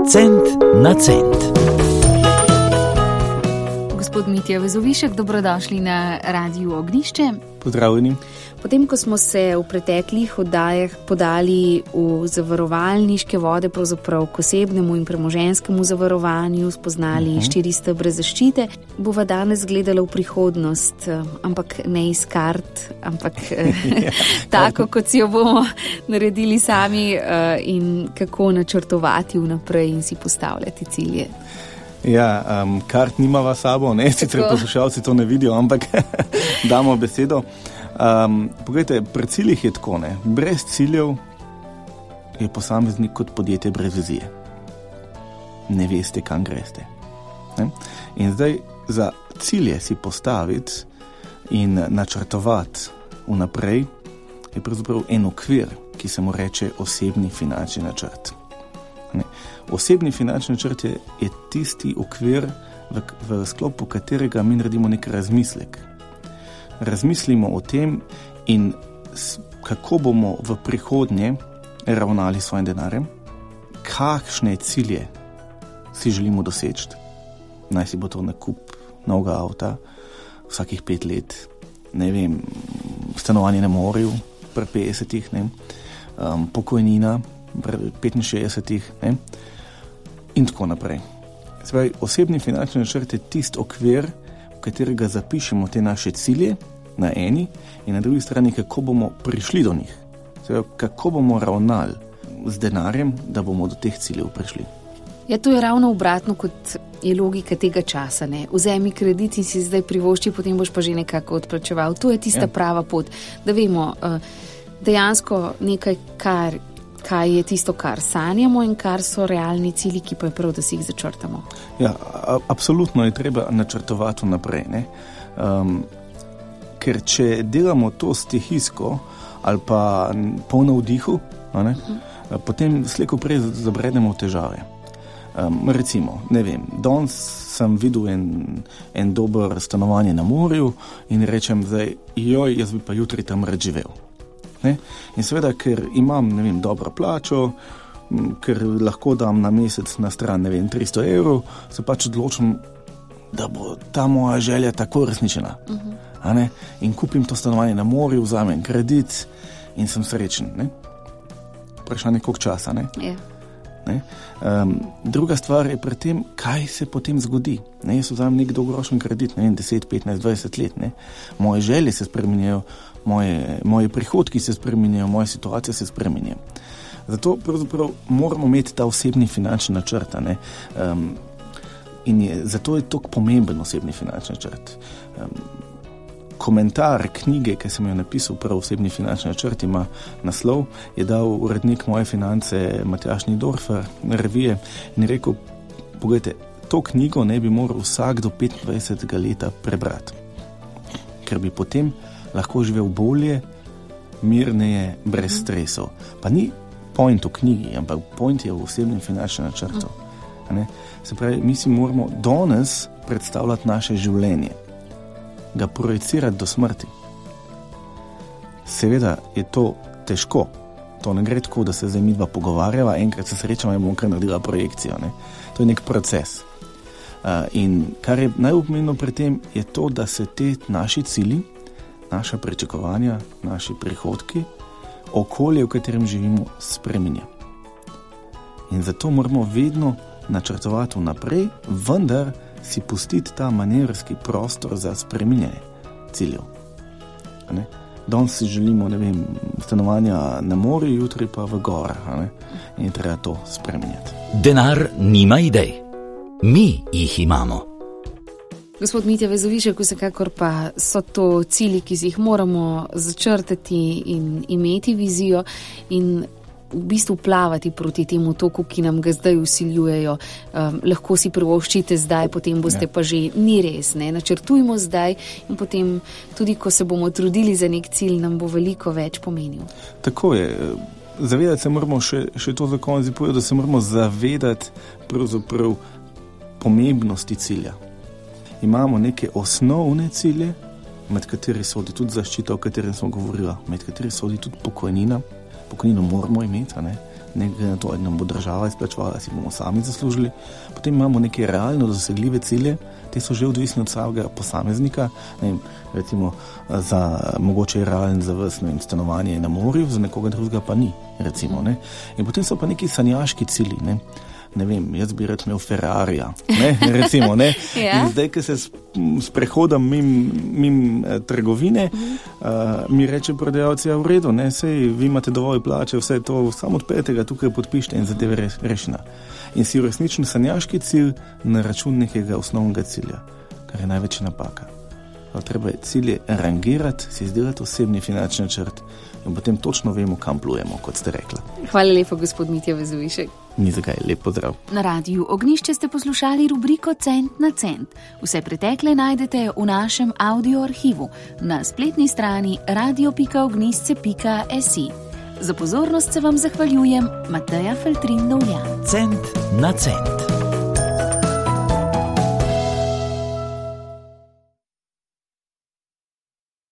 Cent na cent. Gospod Mitja Vezovišek, dobrodošli na Radiu Ognjišče. Pozdravljeni. Potem, ko smo se v preteklih oddajah podali v zavarovalniške vode, pravzaprav k osebnemu in premoženjskemu zavarovanju, spoznali 4 stebre zaščite, bova danes gledala v prihodnost, ampak ne iz kart, ampak tako, kot si jo bomo naredili sami in kako načrtovati vnaprej in si postavljati cilje. Ja, kart nimava sabo, ne, sicer poslušalci to ne vidijo, ampak damo besedo. Poglejte, pri ciljih je tako, ne. Brez ciljev je posameznik kot podjetje brez vizije. Ne veste, kam greste. Ne? In zdaj za cilje si postaviti in načrtovati vnaprej je pravzaprav en okvir, ki se mu reče osebni finančni načrt. Ne. Osebni finančni načrt je tisti okvir, v sklopu katerega mi naredimo nek razmislek. Razmislimo o tem in kako bomo v prihodnje ravnali s svojim denarjem, kakšne cilje si želimo doseči. Naj si bo to nakup novega avta vsakih 5 let, ne vem, stanovanje na morju pri 50-ih, ne, pokojnina pri 65-ih, ne, in tako naprej. Zdaj, osebni finančni načrt je tisti okvir, v katerega zapišemo te naše cilje na eni in na drugi strani, kako bomo prišli do njih. Zdaj, kako bomo ravnali z denarjem, da bomo do teh ciljev prišli. Ja, to je ravno obratno, kot je logika tega časa, ne. Vzemi kredit in si zdaj privošči, potem boš pa že nekako odplačeval. To je tista prava pot, da vemo dejansko nekaj, kaj je tisto, kar sanjamo in kar so realni cilji, ki pa je prav, da si jih začrtamo. Ja, absolutno je treba načrtovati vnaprej, ne. Ker če delamo to stihijsko ali pa polno vdihu, ne, potem slej ko prej zabredemo v težave. Recimo, ne vem, danes sem videl en dober stanovanje na morju in rečem zdaj, jaz bi pa jutri tam rad živel. Ne? In seveda, ker imam, ne vem, dobro plačo, ker lahko dam na mesec na stran, ne vem, 300 evrov, se pač odločim, da bo ta moja želja tako resničena. A ne? In kupim to stanovanje na morju, vzamem kredit in sem srečen. Ne? Vprašanje, koliko časa, ne? Yeah. Ne? Druga stvar je pri tem, kaj se potem zgodi. Ne? Jaz vzamem nek dolgoročen kredit, ne vem, 10, 15, 20 let. Ne? Moje želje se spreminjajo, moje prihodki se spreminjajo, moja situacija se spreminja. Zato pravzaprav moramo imeti ta osebni finančni načrt. Zato je toliko pomemben osebni finančni načrt. Komentar knjige, ki sem jo napisal, prav osebni finančni načrt, ima naslov, je dal urednik Moje finance Matjaž Nidorfer, revije, in je rekel, pogledajte, to knjigo ne bi moral vsak do 25. leta prebrati, ker bi potem lahko živel bolje, mirneje, brez stresov. Pa ni point v knjigi, ampak point je v osebnem finančnem načrtu. Se pravi, mi si moramo danes predstavljati naše življenje, ga projecirati do smrti. Seveda je to težko. To ne gre tako, da se zdaj midva pogovarjava, enkrat se srečamo in bomo kar naredila projekcijo. Ne? To je nek proces. In kar je najpomembno pri tem, je to, da se te naši cilji, naša pričakovanja, naši prihodki, okolje, v katerem živimo, spreminja. In zato moramo vedno načrtovati vnaprej, vendar si pustiti ta manevrski prostor za spreminjanje ciljev. Danes si želimo, ne vem, stanovanja na morju, jutri pa v gorah. In je treba to spreminjati. Denar nima idej. Mi jih imamo. Gospod Mitja Vezovišek, vsekakor pa so to cilji, ki si jih moramo začrtati in imeti vizijo in v bistvu plavati proti temu toku, ki nam ga zdaj vsiljujejo. Lahko si privoščite zdaj, potem boste pa že, ni res, ne? Načrtujmo zdaj in potem tudi, ko se bomo trudili za nek cilj, nam bo veliko več pomenil. Tako je. Zavedati se moramo še to za konec povedati, da se moramo zavedati pravzaprav pomembnosti cilja. Imamo neke osnovne cilje, med kateri sodi tudi zaščita, o katerem smo govorili, med kateri sodi tudi pokojnina. Pokojnino moramo imeti, ne glede na to, ali nam bo država izplačevala, si bomo sami zaslužili. Potem imamo neke realno dosegljive cilje, te so že odvisni od samega posameznika, ne vem, recimo za mogoče realen za vas, ne vem, stanovanje na morju, za nekoga drugega pa ni, recimo, ne. In potem so pa neki sanjaški cilji, ne vem, jaz bi rad imel Ferrarija, ne, recimo, ne. Ja. In zdaj, ko se sprehodam mim trgovine, mi reče prodajalci, v redu, ne, sej vi imate dovolj plače, vse to, samo odpeljete ga tukaj, podpište in zadeve rešena. In si resničen sanjaški cilj na račun nekega osnovnega cilja, kar je največja napaka. Treba je cilje rangirati, si izdelati osebni finančni načrt in potem točno vemo, kam plujemo, kot ste rekla. Hvala lepa, gospod Mitja Vezovišek. Ni zakaj, lep pozdrav. Na Radiu Ognjišče ste poslušali rubriko Cent na cent. Vse pretekle najdete v našem audio arhivu na spletni strani radio.ognjišče.si. Za pozornost se vam zahvaljujem, Mateja Feltrin Dovljan. Cent na cent.